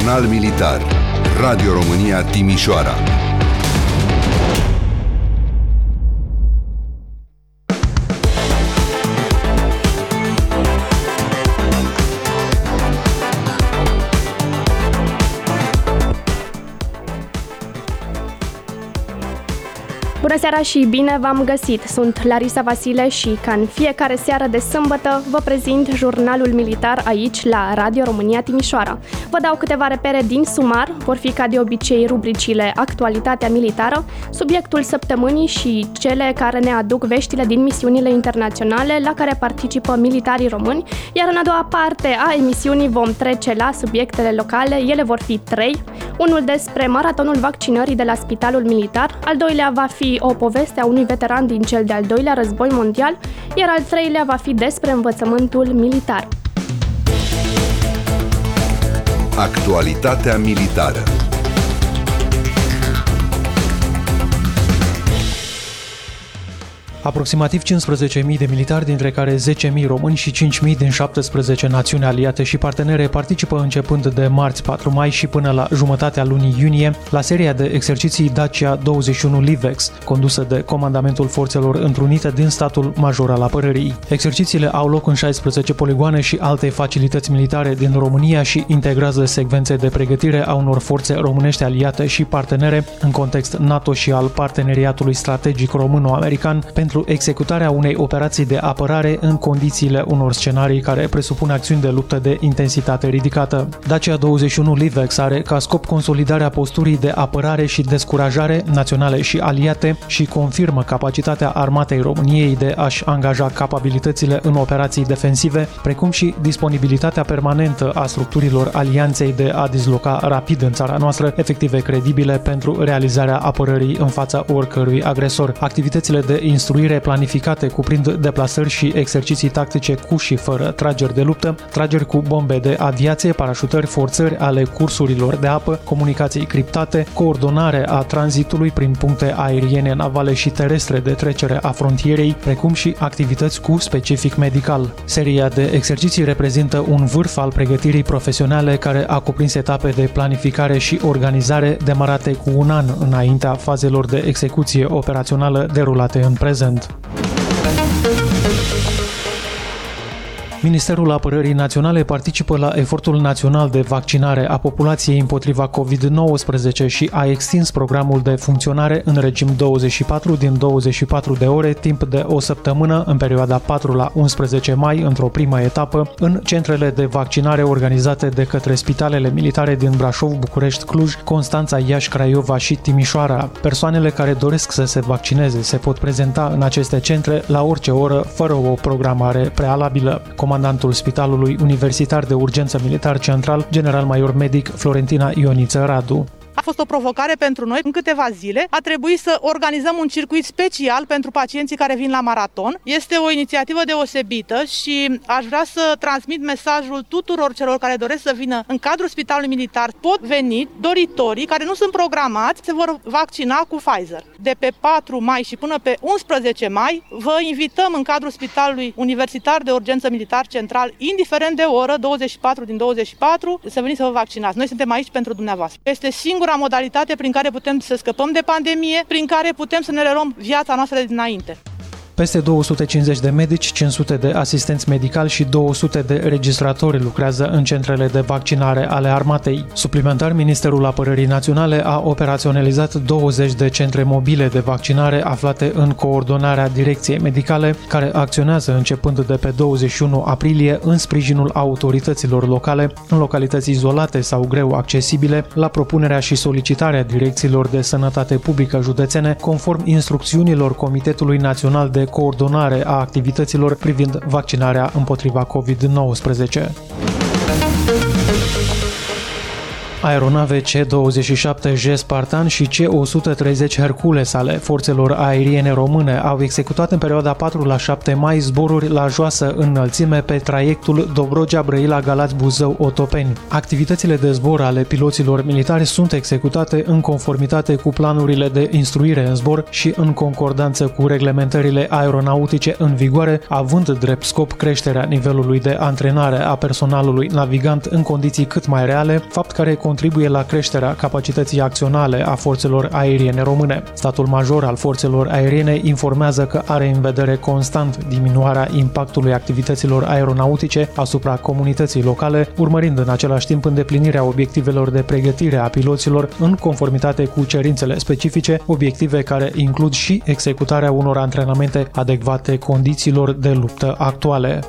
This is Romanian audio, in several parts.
Jurnal Militar. Radio România Timișoara. Bună seara și bine v-am găsit! Sunt Larisa Vasile și, ca în fiecare seară de sâmbătă, vă prezint Jurnalul Militar aici, la Radio România Timișoara. Vă dau câteva repere din sumar, vor fi ca de obicei rubricile Actualitatea militară, subiectul săptămânii și cele care ne aduc veștile din misiunile internaționale la care participă militarii români, iar în a doua parte a emisiunii vom trece la subiectele locale, ele vor fi 3, unul despre maratonul vaccinării de la Spitalul Militar, al doilea va fi o poveste a unui veteran din cel de-al doilea război mondial, iar al treilea va fi despre învățământul militar. Actualitatea militară. Aproximativ 15.000 de militari, dintre care 10.000 români și 5.000 din 17 națiuni aliate și partenere, participă începând de marți 4 mai și până la jumătatea lunii iunie la seria de exerciții Dacia 21 Livex, condusă de Comandamentul Forțelor Întrunite din statul major al apărării. Exercițiile au loc în 16 poligoane și alte facilități militare din România și integrează secvențe de pregătire a unor forțe românești aliate și partenere în context NATO și al Parteneriatului Strategic Româno-American pentru executarea unei operații de apărare în condițiile unor scenarii care presupun acțiuni de luptă de intensitate ridicată. Dacia 21 Livex are ca scop consolidarea posturii de apărare și descurajare naționale și aliate și confirmă capacitatea armatei României de a-și angaja capabilitățile în operații defensive, precum și disponibilitatea permanentă a structurilor alianței de a disloca rapid în țara noastră efective credibile pentru realizarea apărării în fața oricărui agresor. Activitățile de instruire planificate cuprind deplasări și exerciții tactice cu și fără trageri de luptă, trageri cu bombe de aviație, parașutări, forțări ale cursurilor de apă, comunicații criptate, coordonare a tranzitului prin puncte aeriene, navale și terestre de trecere a frontierei, precum și activități cu specific medical. Seria de exerciții reprezintă un vârf al pregătirii profesionale care a cuprins etape de planificare și organizare demarate cu un an înaintea fazelor de execuție operațională derulate în prezent. Ministerul Apărării Naționale participă la efortul național de vaccinare a populației împotriva COVID-19 și a extins programul de funcționare în regim 24 din 24 de ore timp de o săptămână în perioada 4 la 11 mai într-o primă etapă în centrele de vaccinare organizate de către spitalele militare din Brașov, București, Cluj, Constanța, Iași, Craiova și Timișoara. Persoanele care doresc să se vaccineze se pot prezenta în aceste centre la orice oră, fără o programare prealabilă. Comandantul Spitalului Universitar de Urgență Militar Central, general-major medic Florentina Ioniță Radu. A fost o provocare pentru noi. În câteva zile a trebuit să organizăm un circuit special pentru pacienții care vin la maraton. Este o inițiativă deosebită și aș vrea să transmit mesajul tuturor celor care doresc să vină în cadrul Spitalului Militar. Pot veni doritorii care nu sunt programați, se vor vaccina cu Pfizer. De pe 4 mai și până pe 11 mai vă invităm în cadrul Spitalului Universitar de Urgență Militar Central, indiferent de oră, 24 din 24, să veniți să vă vaccinați. Noi suntem aici pentru dumneavoastră. Este singura modalitate prin care putem să scăpăm de pandemie, prin care putem să ne reluăm viața noastră de dinainte. Peste 250 de medici, 500 de asistenți medicali și 200 de registratori lucrează în centrele de vaccinare ale armatei. Suplimentar, Ministerul Apărării Naționale a operaționalizat 20 de centre mobile de vaccinare aflate în coordonarea Direcției Medicale, care acționează începând de pe 21 aprilie în sprijinul autorităților locale, în localități izolate sau greu accesibile, la propunerea și solicitarea direcțiilor de sănătate publică județene, conform instrucțiunilor Comitetului Național de coordonare a activităților privind vaccinarea împotriva COVID-19. Aeronave C-27J Spartan și C-130 Hercules ale forțelor aeriene române au executat în perioada 4 la 7 mai zboruri la joasă înălțime pe traiectul Dobrogea-Brăila-Galați-Buzău-Otopeni. Activitățile de zbor ale piloților militari sunt executate în conformitate cu planurile de instruire în zbor și în concordanță cu reglementările aeronautice în vigoare, având drept scop creșterea nivelului de antrenare a personalului navigant în condiții cât mai reale, fapt care contribuie contribuie la creșterea capacității acționale a forțelor aeriene române. Statul major al forțelor aeriene informează că are în vedere constant diminuarea impactului activităților aeronautice asupra comunității locale, urmărind în același timp îndeplinirea obiectivelor de pregătire a piloților în conformitate cu cerințele specifice, obiective care includ și executarea unor antrenamente adecvate condițiilor de luptă actuale.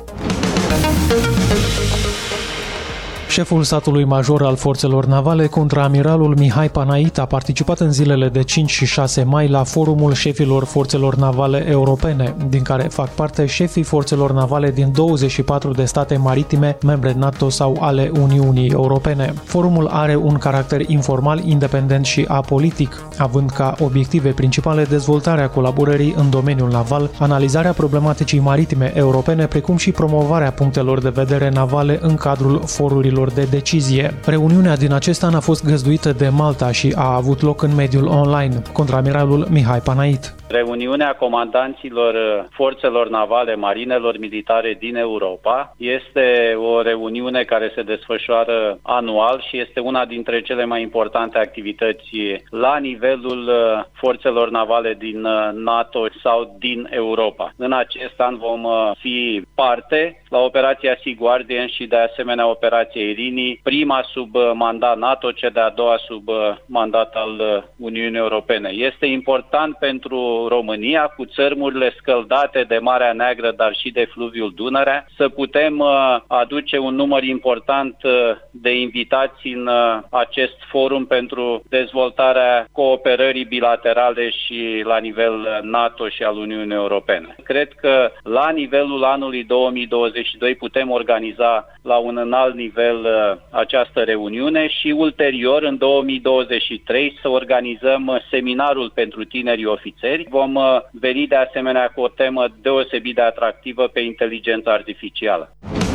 Șeful statului major al forțelor navale, contraamiralul Mihai Panait, a participat în zilele de 5 și 6 mai la forumul șefilor forțelor navale europene, din care fac parte șefii forțelor navale din 24 de state maritime, membre NATO sau ale Uniunii Europene. Forumul are un caracter informal, independent și apolitic, având ca obiective principale dezvoltarea colaborării în domeniul naval, analizarea problematicii maritime europene, precum și promovarea punctelor de vedere navale în cadrul forurilor de decizie. Reuniunea din acest an a fost găzduită de Malta și a avut loc în mediul online. Contraamiralul Mihai Panait. Reuniunea comandanților forțelor navale, marinelor militare din Europa este o reuniune care se desfășoară anual și este una dintre cele mai importante activități la nivelul forțelor navale din NATO sau din Europa. În acest an vom fi parte la operația Sea Guardian și de asemenea operația Irini, prima sub mandat NATO, cea de-a doua sub mandat al Uniunii Europene. Este important pentru România, cu țărmurile scăldate de Marea Neagră, dar și de fluviul Dunărea, să putem aduce un număr important de invitați în acest forum pentru dezvoltarea cooperării bilaterale și la nivel NATO și al Uniunii Europene. Cred că la nivelul anului 2022 putem organiza la un înalt nivel această reuniune și ulterior, în 2023, să organizăm seminarul pentru tinerii ofițeri. Vom veni de asemenea cu o temă deosebit de atractivă pe inteligența artificială.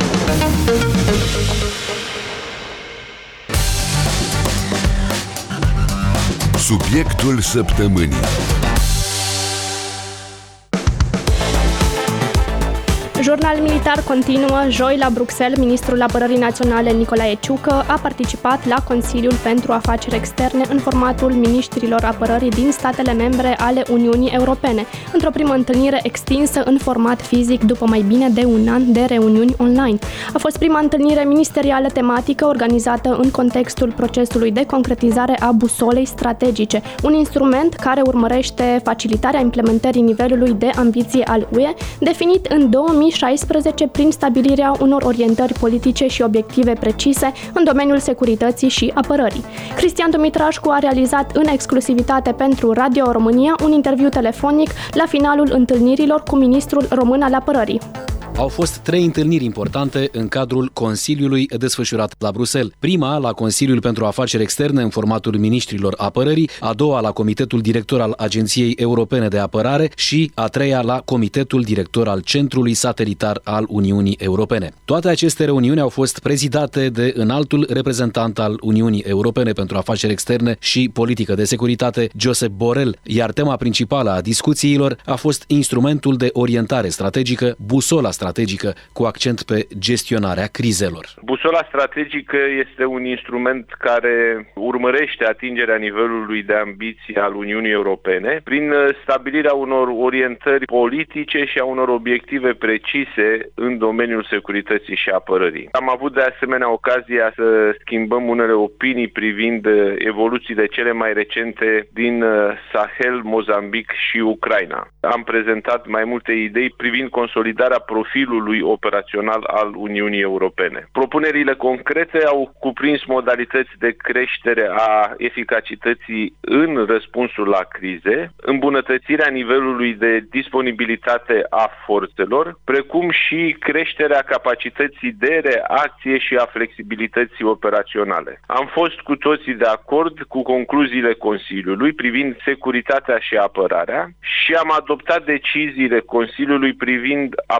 Subiectul săptămânii. Jurnal militar continuă. Joi la Bruxelles, ministrul apărării naționale Nicolae Ciucă a participat la Consiliul pentru Afaceri Externe în formatul miniștrilor apărării din statele membre ale Uniunii Europene, într-o primă întâlnire extinsă în format fizic după mai bine de un an de reuniuni online. A fost prima întâlnire ministerială tematică organizată în contextul procesului de concretizare a busolei strategice, un instrument care urmărește facilitarea implementării nivelului de ambiție al UE, definit în 2016 prin stabilirea unor orientări politice și obiective precise în domeniul securității și apărării. Cristian Dumitrașcu a realizat în exclusivitate pentru Radio România un interviu telefonic la finalul întâlnirilor cu ministrul român al apărării. Au fost 3 întâlniri importante în cadrul Consiliului desfășurat la Bruxelles. Prima la Consiliul pentru Afaceri Externe în formatul miniștrilor apărării, a doua la Comitetul Director al Agenției Europene de Apărare și a treia la Comitetul Director al Centrului Satelitar al Uniunii Europene. Toate aceste reuniuni au fost prezidate de înaltul reprezentant al Uniunii Europene pentru Afaceri Externe și Politică de Securitate, Josep Borrell, iar tema principală a discuțiilor a fost instrumentul de orientare strategică, busola strategică, cu accent pe gestionarea crizelor. Busola strategică este un instrument care urmărește atingerea nivelului de ambiție al Uniunii Europene prin stabilirea unor orientări politice și a unor obiective precise în domeniul securității și apărării. Am avut de asemenea ocazia să schimbăm unele opinii privind evoluțiile cele mai recente din Sahel, Mozambic și Ucraina. Am prezentat mai multe idei privind consolidarea profilului operațional al Uniunii Europene. Propunerile concrete au cuprins modalități de creștere a eficacității în răspunsul la crize, îmbunătățirea nivelului de disponibilitate a forțelor, precum și creșterea capacității de reacție și a flexibilității operaționale. Am fost cu toții de acord cu concluziile Consiliului privind securitatea și apărarea și am adoptat deciziile Consiliului privind aprobarea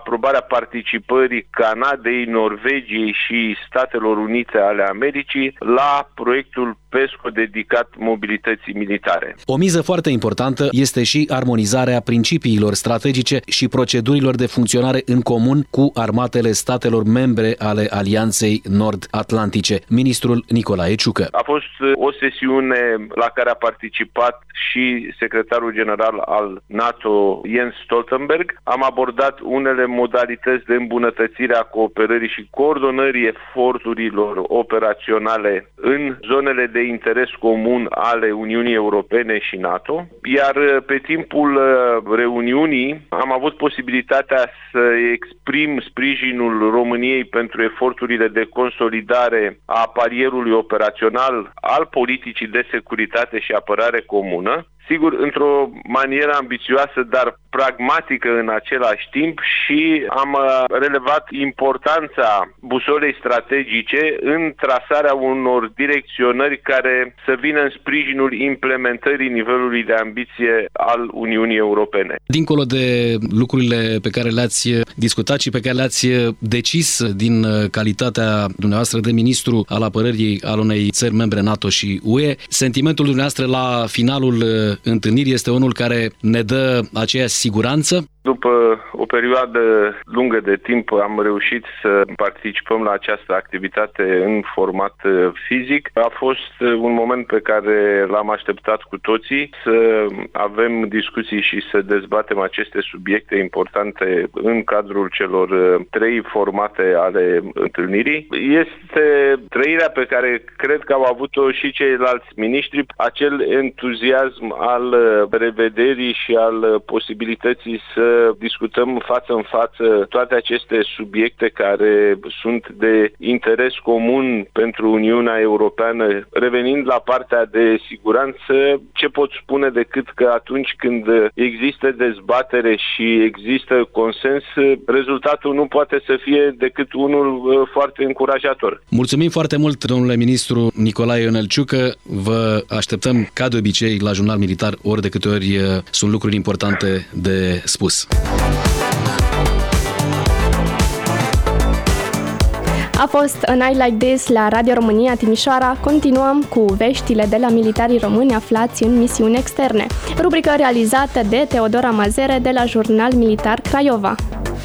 participării Canadei, Norvegiei și Statelor Unite ale Americii la proiectul PESCO dedicat mobilității militare. O miză foarte importantă este și armonizarea principiilor strategice și procedurilor de funcționare în comun cu armatele statelor membre ale Alianței Nord-Atlantice. Ministrul Nicolae Ciucă. A fost o sesiune la care a participat și secretarul general al NATO, Jens Stoltenberg. Am abordat unele modalități de îmbunătățire a cooperării și coordonării eforturilor operaționale în zonele de interes comun ale Uniunii Europene și NATO, iar pe timpul reuniunii am avut posibilitatea să exprim sprijinul României pentru eforturile de consolidare a palierului operațional al politicii de securitate și apărare comună, sigur, într-o manieră ambițioasă, dar pragmatică în același timp, și am relevat importanța busolei strategice în trasarea unor direcționări care să vină în sprijinul implementării nivelului de ambiție al Uniunii Europene. Dincolo de lucrurile pe care le-ați discutat și pe care le-ați decis din calitatea dumneavoastră de ministru al apărării al unei țări membre NATO și UE, sentimentul dumneavoastră la finalul întâlnirii este unul care ne dă aceeași siguranță? După o perioadă lungă de timp am reușit să participăm la această activitate în format fizic. A fost un moment pe care l-am așteptat cu toții, să avem discuții și să dezbatem aceste subiecte importante în cadrul celor 3 formate ale întâlnirii. Este trăirea pe care cred că au avut-o și ceilalți miniștri, acel entuziasm al revederii și al posibilității să discutăm față în față toate aceste subiecte care sunt de interes comun pentru Uniunea Europeană. Revenind la partea de siguranță, ce pot spune decât că atunci când există dezbatere și există consens, rezultatul nu poate să fie decât unul foarte încurajator. Mulțumim foarte mult, domnule ministru Nicolae Ionel Ciucă. Vă așteptăm, ca de obicei, la Jurnal Militar ori de câte ori sunt lucruri importante de spus. A fost A Night Like This la Radio România Timișoara. Continuăm cu veștile de la militarii români aflați în misiuni externe. Rubrică realizată de Teodora Mazere de la Jurnal Militar Craiova.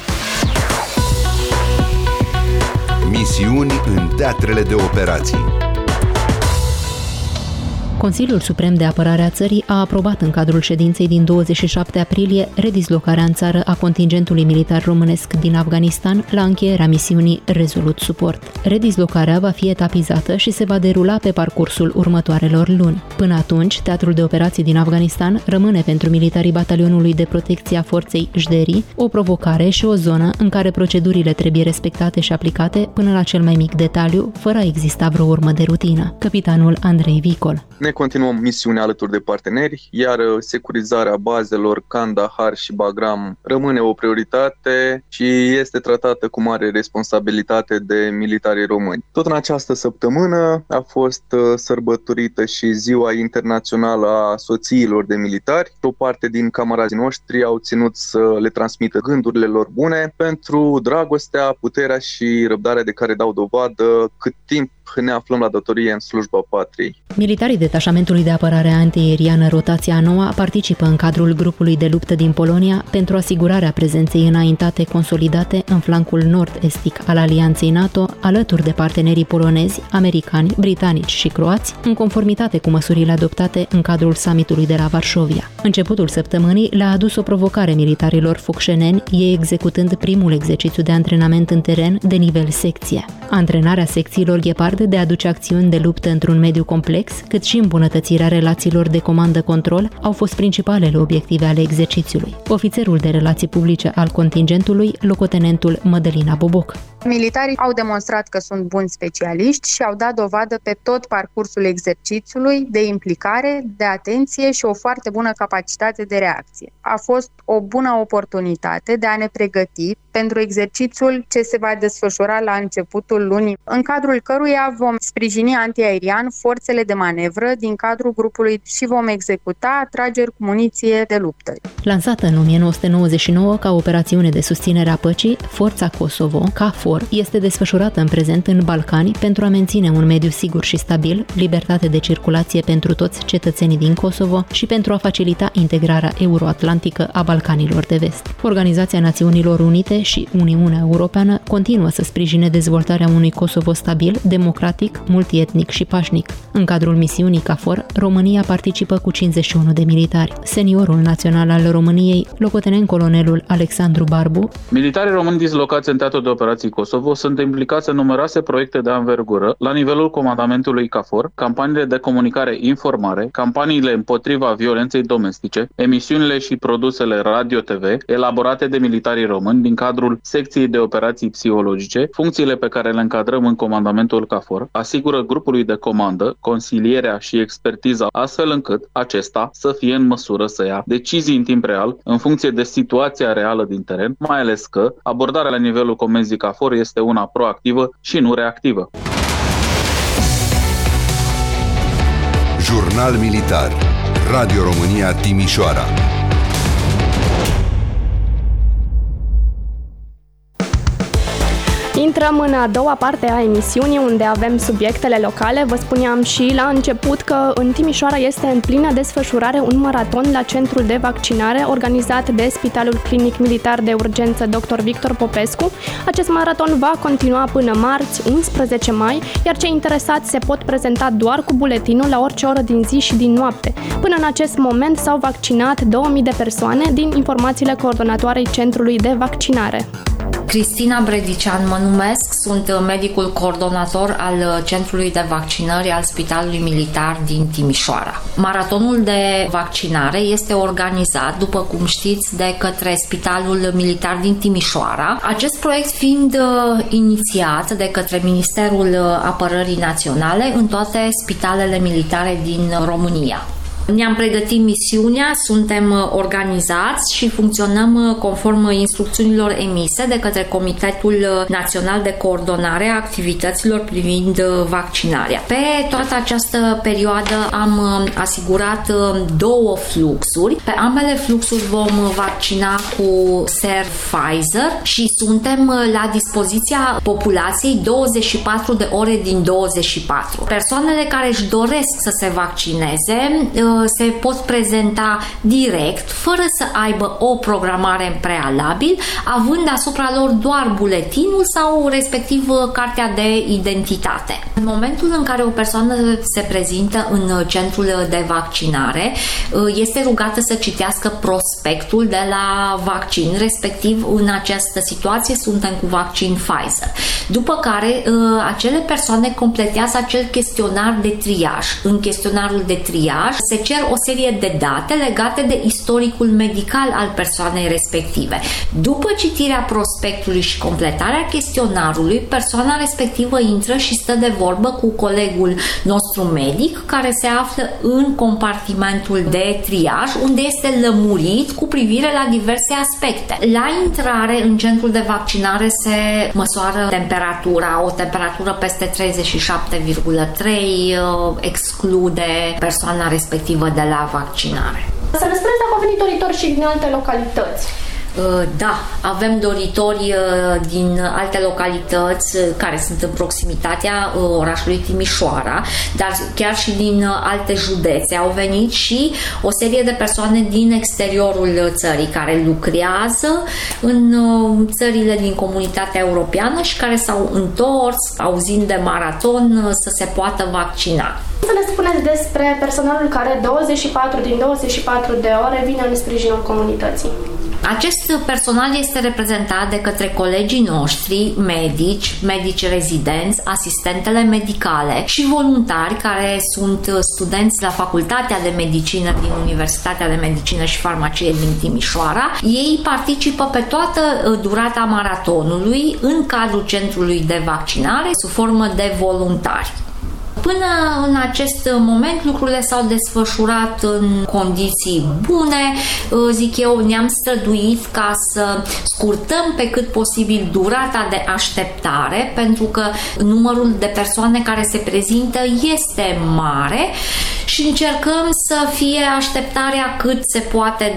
Misiuni în teatrele de operații. Consiliul Suprem de Apărare a țării a aprobat în cadrul ședinței din 27 aprilie redislocarea în țară a contingentului militar românesc din Afganistan la încheierea misiunii Resolute Support. Redislocarea va fi etapizată și se va derula pe parcursul următoarelor luni. Până atunci, teatrul de operații din Afganistan rămâne pentru militarii batalionului de protecție a forței JDERI o provocare și o zonă în care procedurile trebuie respectate și aplicate până la cel mai mic detaliu, fără a exista vreo urmă de rutină. Capitanul Andrei Vicol. Ne continuăm misiunea alături de parteneri, iar securizarea bazelor Kandahar și Bagram rămâne o prioritate și este tratată cu mare responsabilitate de militarii români. Tot în această săptămână a fost sărbătorită și Ziua Internațională a Soțiilor de Militari. O parte din camarazii noștri au ținut să le transmită gândurile lor bune pentru dragostea, puterea și răbdarea de care dau dovadă cât timp ne aflăm la datorie în slujba patriei. Militarii detașamentului de apărare antiaeriană Rotația a 9-a participă în cadrul grupului de luptă din Polonia pentru asigurarea prezenței înaintate consolidate în flancul nord-estic al Alianței NATO, alături de partenerii polonezi, americani, britanici și croați, în conformitate cu măsurile adoptate în cadrul summitului de la Varșovia. Începutul săptămânii le-a adus o provocare militarilor focșeneni, ei executând primul exercițiu de antrenament în teren de nivel secție. Antrenarea secțiilor Ghepard de a duce acțiuni de luptă într-un mediu complex, cât și îmbunătățirea relațiilor de comandă-control au fost principalele obiective ale exercițiului. Ofițerul de relații publice al contingentului, locotenentul Mădălina Boboc. Militarii au demonstrat că sunt buni specialiști și au dat dovadă pe tot parcursul exercițiului de implicare, de atenție și o foarte bună capacitate de reacție. A fost o bună oportunitate de a ne pregăti pentru exercițiul ce se va desfășura la începutul lunii, în cadrul căruia vom sprijini antiaerian forțele de manevră din cadrul grupului și vom executa atrageri cu muniție de luptă. Lansată în 1999 ca operațiune de susținere a păcii, Forța Kosovo, KFOR, este desfășurată în prezent în Balcani pentru a menține un mediu sigur și stabil, libertate de circulație pentru toți cetățenii din Kosovo și pentru a facilita integrarea euroatlantică a Balcanilor de Vest. Organizația Națiunilor Unite și Uniunea Europeană continuă să sprijine dezvoltarea unui Kosovo stabil, democratic, multietnic și pașnic. În cadrul misiunii KFOR, România participă cu 51 de militari. Seniorul național al României, locotenent colonelul Alexandru Barbu. Militarii români dislocați în teatru de operații Kosovo sunt implicați în numeroase proiecte de anvergură la nivelul comandamentului KFOR, campaniile de comunicare-informare, campaniile împotriva violenței domestice, emisiunile și produsele radio-TV elaborate de militarii români din cadrul secției de operații psihologice, funcțiile pe care le încadrăm în comandamentul KFOR, asigură grupului de comandă consilierea și expertiza astfel încât acesta să fie în măsură să ia decizii în timp real în funcție de situația reală din teren, mai ales că abordarea la nivelul comenzii KFOR este una proactivă și nu reactivă. Jurnal Militar. Radio România Timișoara. Intrăm în a doua parte a emisiunii, unde avem subiectele locale. Vă spuneam și la început că în Timișoara este în plină desfășurare un maraton la centrul de vaccinare organizat de Spitalul Clinic Militar de Urgență Dr. Victor Popescu. Acest maraton va continua până marți, 11 mai, iar cei interesați se pot prezenta doar cu buletinul la orice oră din zi și din noapte. Până în acest moment s-au vaccinat 2000 de persoane din informațiile coordonatoarei centrului de vaccinare. Cristina Bredician mă numesc, sunt medicul coordonator al Centrului de Vaccinări al Spitalului Militar din Timișoara. Maratonul de vaccinare este organizat, după cum știți, de către Spitalul Militar din Timișoara. Acest proiect fiind inițiat de către Ministerul Apărării Naționale în toate spitalele militare din România. Ne-am pregătit misiunea, suntem organizați și funcționăm conform instrucțiunilor emise de către Comitetul Național de Coordonare a activităților privind vaccinarea. Pe toată această perioadă am asigurat 2 fluxuri. Pe ambele fluxuri vom vaccina cu ser Pfizer și suntem la dispoziția populației 24 de ore din 24. Persoanele care își doresc să se vaccineze se pot prezenta direct, fără să aibă o programare în prealabil, având asupra lor doar buletinul sau respectiv cartea de identitate. În momentul în care o persoană se prezintă în centrul de vaccinare, este rugată să citească prospectul de la vaccin, respectiv în această situație suntem cu vaccin Pfizer. După care acele persoane completează acel chestionar de triaj. În chestionarul de triaj se cer o serie de date legate de istoricul medical al persoanei respective. După citirea prospectului și completarea chestionarului, persoana respectivă intră și stă de vorbă cu colegul nostru medic, care se află în compartimentul de triaj, unde este lămurit cu privire la diverse aspecte. La intrare în centrul de vaccinare se măsoară temperatura, o temperatură peste 37,3 exclude persoana respectivă de la vaccinare. Să ne spuneți dacă au venit doritori și din alte localități. Da, avem doritori din alte localități care sunt în proximitatea orașului Timișoara, dar chiar și din alte județe au venit și o serie de persoane din exteriorul țării care lucrează în țările din comunitatea europeană și care s-au întors auzind de maraton să se poată vaccina. Să ne spuneți despre personalul care 24 din 24 de ore vine în sprijinul comunității. Acest personal este reprezentat de către colegii noștri, medici rezidenți, asistentele medicale și voluntari care sunt studenți la Facultatea de Medicină din Universitatea de Medicină și Farmacie din Timișoara. Ei participă pe toată durata maratonului în cadrul centrului de vaccinare sub formă de voluntari. Până în acest moment lucrurile s-au desfășurat în condiții bune, zic eu, ne-am străduit ca să scurtăm pe cât posibil durata de așteptare, pentru că numărul de persoane care se prezintă este mare și încercăm să fie așteptarea cât se poate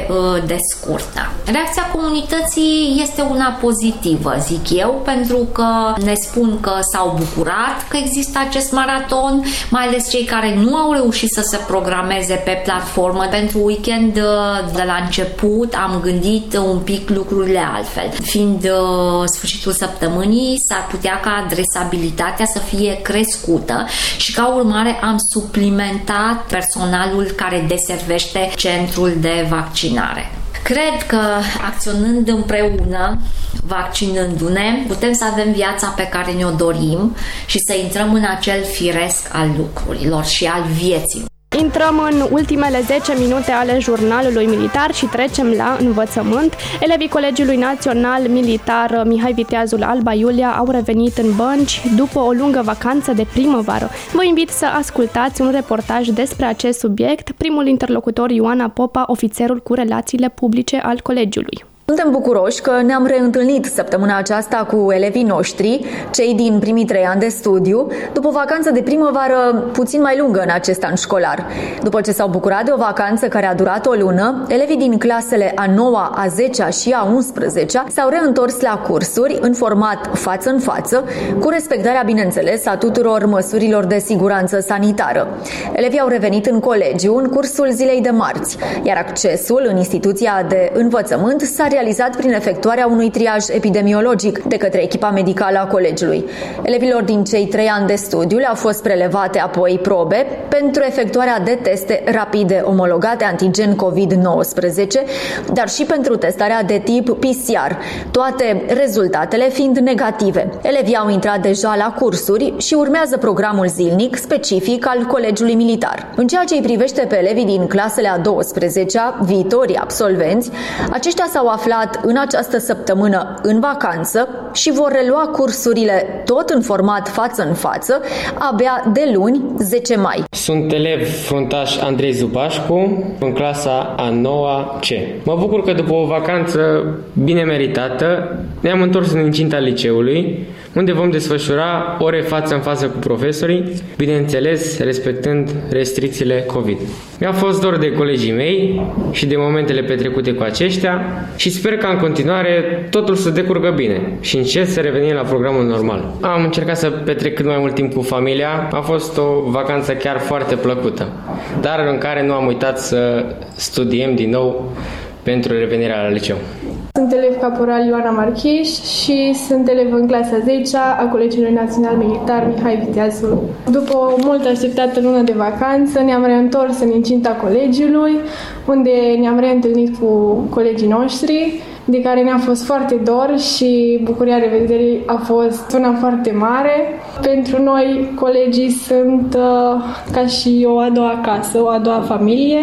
de scurtă. Reacția comunității este una pozitivă, zic eu, pentru că ne spun că s-au bucurat că există acest maraton, mai ales cei care nu au reușit să se programeze pe platformă. Pentru weekend de la început am gândit un pic lucrurile altfel. Fiind sfârșitul săptămânii, s-ar putea ca adresabilitatea să fie crescută și ca urmare am suplimentat personalul care deservește centrul de vaccinare. Cred că acționând împreună, vaccinându-ne, putem să avem viața pe care ne-o dorim și să intrăm în acel firesc al lucrurilor și al vieții. Intrăm în ultimele 10 minute ale jurnalului militar și trecem la învățământ. Elevii Colegiului Național Militar Mihai Viteazul Alba Iulia au revenit în bănci după o lungă vacanță de primăvară. Vă invit să ascultați un reportaj despre acest subiect. Primul interlocutor Ioana Popa, ofițerul cu relațiile publice al colegiului. Suntem bucuroși că ne-am reîntâlnit săptămâna aceasta cu elevii noștri, cei din primii 3 ani de studiu, după o vacanță de primăvară puțin mai lungă în acest an școlar. După ce s-au bucurat de o vacanță care a durat o lună, elevii din clasele a 9-a, a 10-a și a 11-a s-au reîntors la cursuri în format față în față, cu respectarea, bineînțeles, a tuturor măsurilor de siguranță sanitară. Elevii au revenit în colegiu în cursul zilei de marți, iar accesul în instituția de învățământ s-a realizat prin efectuarea unui triaj epidemiologic de către echipa medicală a colegiului. Elevilor din cei 3 ani de studiu le-au fost prelevate apoi probe pentru efectuarea de teste rapide omologate antigen COVID-19, dar și pentru testarea de tip PCR, toate rezultatele fiind negative. Elevii au intrat deja la cursuri și urmează programul zilnic specific al Colegiului Militar. În ceea ce îi privește pe elevii din clasele a 12-a, viitorii absolvenți, aceștia s-au aflat în această săptămână în vacanță și vor relua cursurile tot în format față în față abia de luni, 10 mai. Sunt elev fruntaș Andrei Zubașcu în clasa a 9-a C. Mă bucur că după o vacanță bine meritată ne-am întors în incinta liceului, unde vom desfășura ore față în față cu profesorii, bineînțeles respectând restricțiile COVID. Mi-a fost dor de colegii mei și de momentele petrecute cu aceștia și sper ca în continuare totul să decurgă bine și încet să revenim la programul normal. Am încercat să petrec cât mai mult timp cu familia, a fost o vacanță chiar foarte plăcută, dar în care nu am uitat să studiem din nou pentru revenirea la liceu. Sunt elev caporal Ioana Marcheș și sunt elev în clasa 10-a a Colegiului Național Militar Mihai Viteazul. După o mult așteptată lună de vacanță, ne-am reîntors în incinta colegiului, unde ne-am reîntâlnit cu colegii noștri, de care ne-a fost foarte dor și bucuria revederii a fost una foarte mare. Pentru noi, colegii sunt ca și o a doua casă, o a doua familie.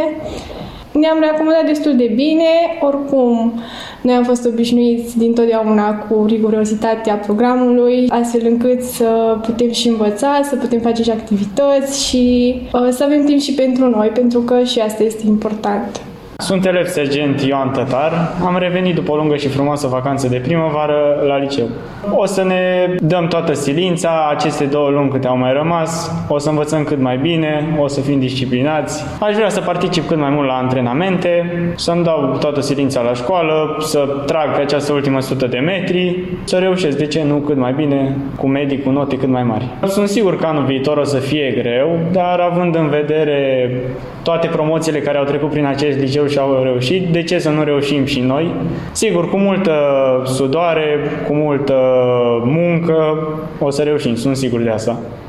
Ne-am reacomodat destul de bine, oricum noi am fost obișnuiți dintotdeauna cu rigurozitatea programului, astfel încât să putem și învăța, să putem face și activități și să avem timp și pentru noi, pentru că și asta este important. Sunt elev sergent Ioan Tătar. Am revenit după o lungă și frumoasă vacanță de primăvară la liceu. O să ne dăm toată silința, aceste 2 luni câte au mai rămas, o să învățăm cât mai bine, o să fim disciplinați. Aș vrea să particip cât mai mult la antrenamente, să-mi dau toată silința la școală, să trag pe această ultimă 100 de metri, să reușesc, de ce nu, cât mai bine, cu medii, cu note cât mai mari. Sunt sigur că anul viitor o să fie greu, dar având în vedere toate promoțiile care au trecut prin acest liceu și au reușit, de ce să nu reușim și noi? Sigur, cu multă sudoare, cu multă muncă, o să reușim, sunt sigur de asta.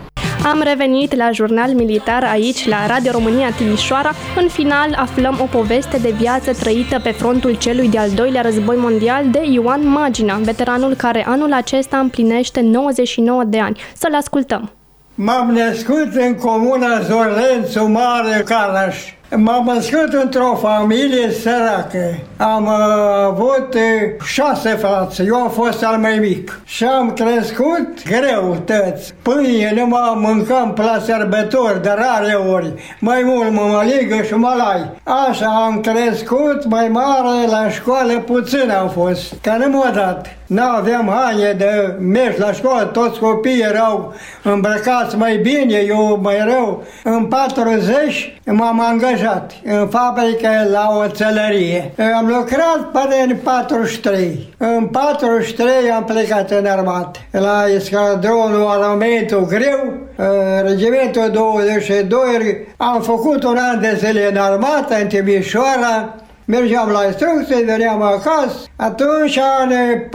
Am revenit la Jurnal Militar aici, la Radio România Timișoara. În final aflăm o poveste de viață trăită pe frontul celui de-al doilea război mondial de Ioan Magina, veteranul care anul acesta împlinește 99 de ani. Să-l ascultăm. M-am născut în comuna Zorlențu Mare, Caraș. M-am născut într-o familie săracă. Am avut 6 frați, eu am fost al mai mic. Și am crescut greutăți. Pâine nu mă mâncam la sărbători, de rare ori. Mai mult mămăligă și malai. Așa am crescut, mai mare, la școală puțin am fost. Că nu m-a dat. N-aveam haine de mers la școală, toți copiii erau îmbrăcați mai bine, eu mai rău. În 40 m-am angajat în fabrică la oțelărie. Am lucrat până în 43. În 43 am plecat în armată. La escadronul armamentul greu, regimentul 22, am făcut un an de zile în armată, în Timișoara. Mergeam la instrucție, veneam acasă. Atunci, în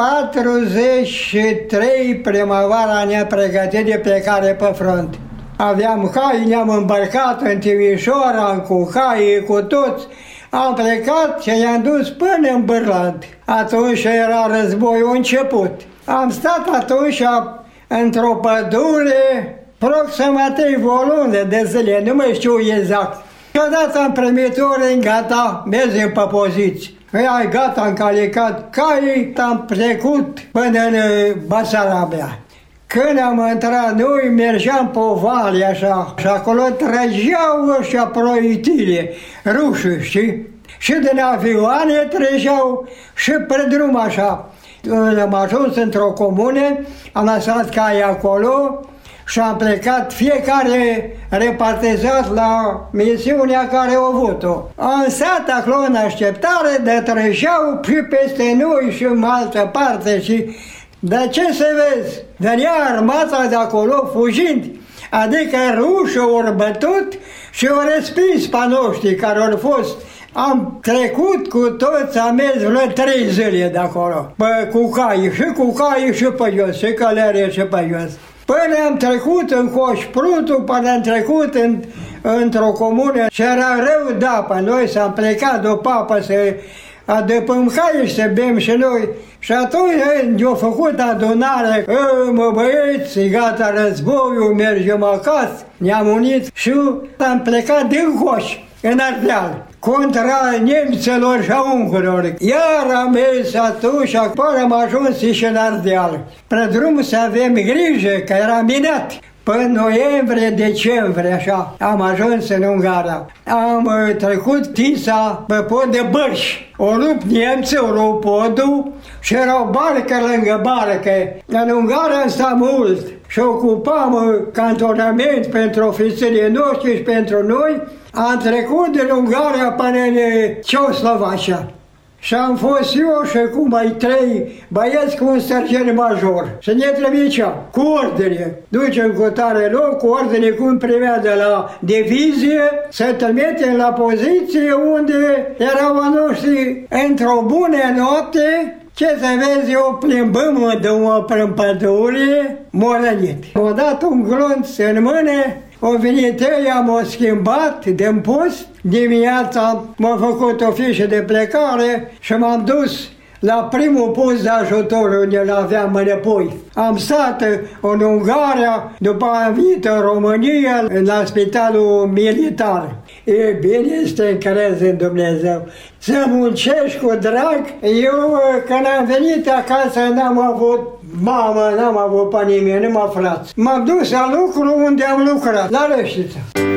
43, primăvara, ne-am pregătit de plecare pe front. Aveam cai, ne-am îmbarcat în Timișoara, cu cai, cu toți. Am plecat și ne-am dus până în Bârlad. Atunci era războiul început. Am stat atunci într-o pădure, aproximativ o lună de zile, nu mai știu exact. Și odată am primit ordine, gata, mergem pe poziții. Ai gata, am calicat caii, am trecut până în Basarabia. Când am intrat noi, mergeam pe o vale așa, și acolo trăgeau ăștia proitile, rușii, știi? Și din avioane trăgeau și pe drum așa. Am ajuns într-o comună, am lăsat caii acolo, și am plecat fiecare repartizat la misiunea care au avut-o. Am stat acolo în așteptare, de trăgeau și peste noi și în altă parte. Și de ce să vezi? Venea armata de acolo fugind, adică rușii au bătut și au respins pe noștri care au fost. Am trecut cu toți, am mers vreo 3 zile de acolo, cu caii și pe jos, și călărie și pe jos. Până am trecut în Coșprutul, până am trecut într-o comună și era rău de apă. Noi s-am plecat după apă să adăpăm caii și să bem și noi. Și atunci ne-au făcut adunare, mă băieți, gata războiul, mergem acasă, ne-am unit și am plecat din Coș, în Ardeal, contra nemților și a ungurilor. Iar am mers atunci, până am ajuns și în Ardeal. Pe drum să avem grijă, că era minat. Până noiembrie, decembrie, așa, am ajuns în Ungaria. Am trecut Tisa pe pod de Bărși. O rupt nemții, o rupt podul și era o barcă lângă barcă. În Ungaria sta mult și ocupam cantonament pentru ofițerii noștri și pentru noi. Am trecut din Ungaria până în Ceoslovacia. Și am fost eu și cu mai 3 băieți cu un sergent major. Și ne trebuia cu ordine. Ducem cu tare loc, cu ordine cum primea de la divizie, să trimitem la poziție unde erau a noștri într-o bună noapte. Ce să vezi, eu plimbăm prin pădure, m-a rănit. M-a dat un glonț în mână, au venit ei, am schimbat din post. Dimineața m-a făcut o fișă de plecare și m-am dus la primul post de ajutor unde îl aveam înapoi. Am stat în Ungaria, după am venit în România, la spitalul militar. E bine să te încrezi în Dumnezeu, să muncești cu drag. Eu, când am venit acasă, n-am avut mamă, n-am avut pe nimeni, numai frați. M-am dus la lucru unde am lucrat, la Răștiță.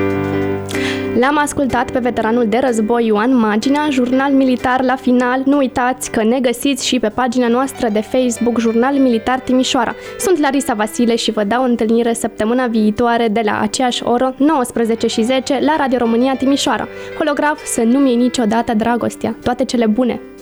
L-am ascultat pe veteranul de război Ioan Magina, Jurnal Militar la final. Nu uitați că ne găsiți și pe pagina noastră de Facebook Jurnal Militar Timișoara. Sunt Larisa Vasile și vă dau întâlnire săptămâna viitoare de la aceeași oră, 19:10, la Radio România Timișoara. Holograf, să nu-mi iei niciodată dragostea. Toate cele bune!